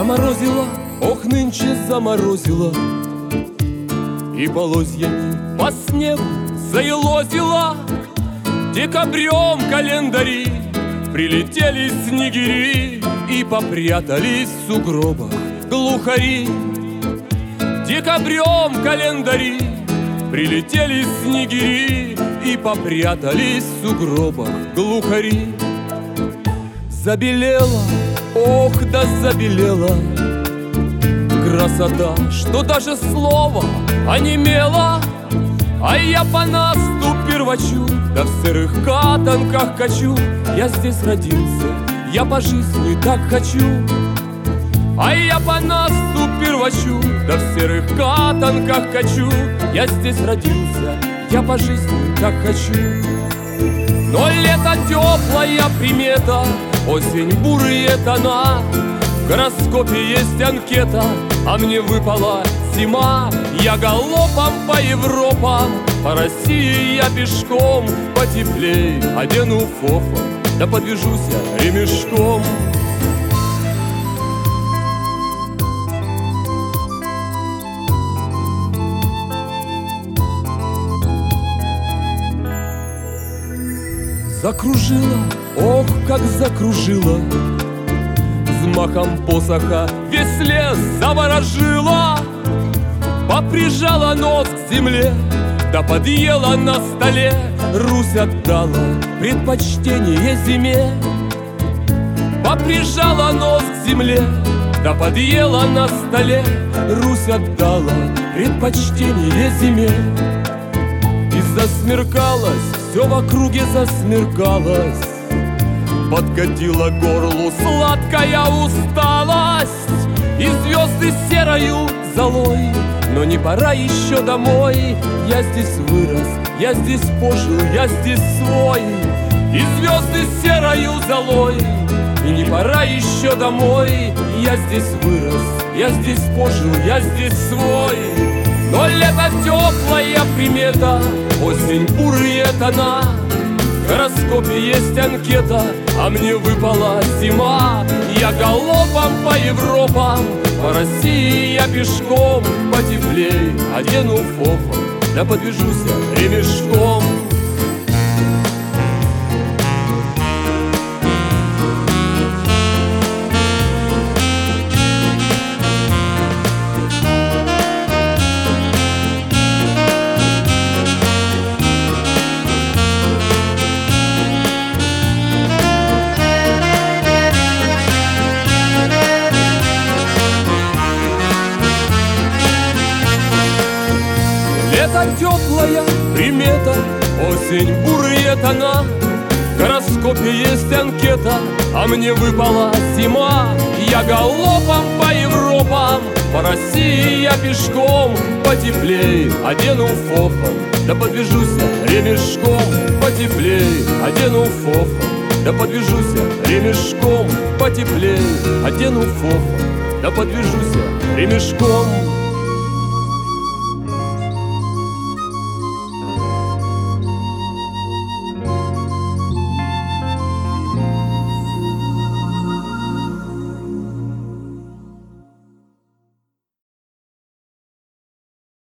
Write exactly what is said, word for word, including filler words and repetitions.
Заморозило, ох, нынче заморозило, и полозьями по снегу заелозило. Декабрем календари прилетели снегири и попрятались в сугробах глухари. Декабрем календари прилетели снегири и попрятались в сугробах глухари. Забелела, ох, да забелела красота, что даже слово онемело. А я по насту первачу, да в сырых катанках качу. Я здесь родился, я по жизни так хочу. А я по насту первачу, да в серых катанках качу. Я здесь родился, я по жизни так хочу. Но лето теплая примета, осень бурые тона. В гороскопе есть анкета, а мне выпала зима. Я галопом по Европам, по России я пешком. Потеплей одену фофа, да подвяжусь я ремешком. Закружила, ох, как закружила, взмахом посоха весь лес заворожила. Поприжала нос к земле, да подъела на столе. Русь отдала предпочтение зиме. Поприжала нос к земле, да подъела на столе. Русь отдала предпочтение зиме. И засмеркалось, все в округе засмеркалось. Подкатила горлу сладкая усталость, и звезды серою золой. Но не пора еще домой. Я здесь вырос, я здесь пожил, я здесь свой. И звезды серою золой. И не пора еще домой. Я здесь вырос, я здесь пожил, я здесь свой. Но лето теплая примета, осень бурые тона. В гороскопе есть анкета, а мне выпала зима. Я галопом по Европам, по России я пешком. Потеплей одену фофа, да подвяжусь я ремешком. Лето теплая примета, осень бурые тона. В гороскопе есть анкета, а мне выпала зима. Я галопом по Европам, по России я пешком. Потеплей одену фофа, да подвяжусь я ремешком. Потеплей одену фофа, да подвяжусь я ремешком. Потеплей одену фофа, да подвяжусь я ремешком.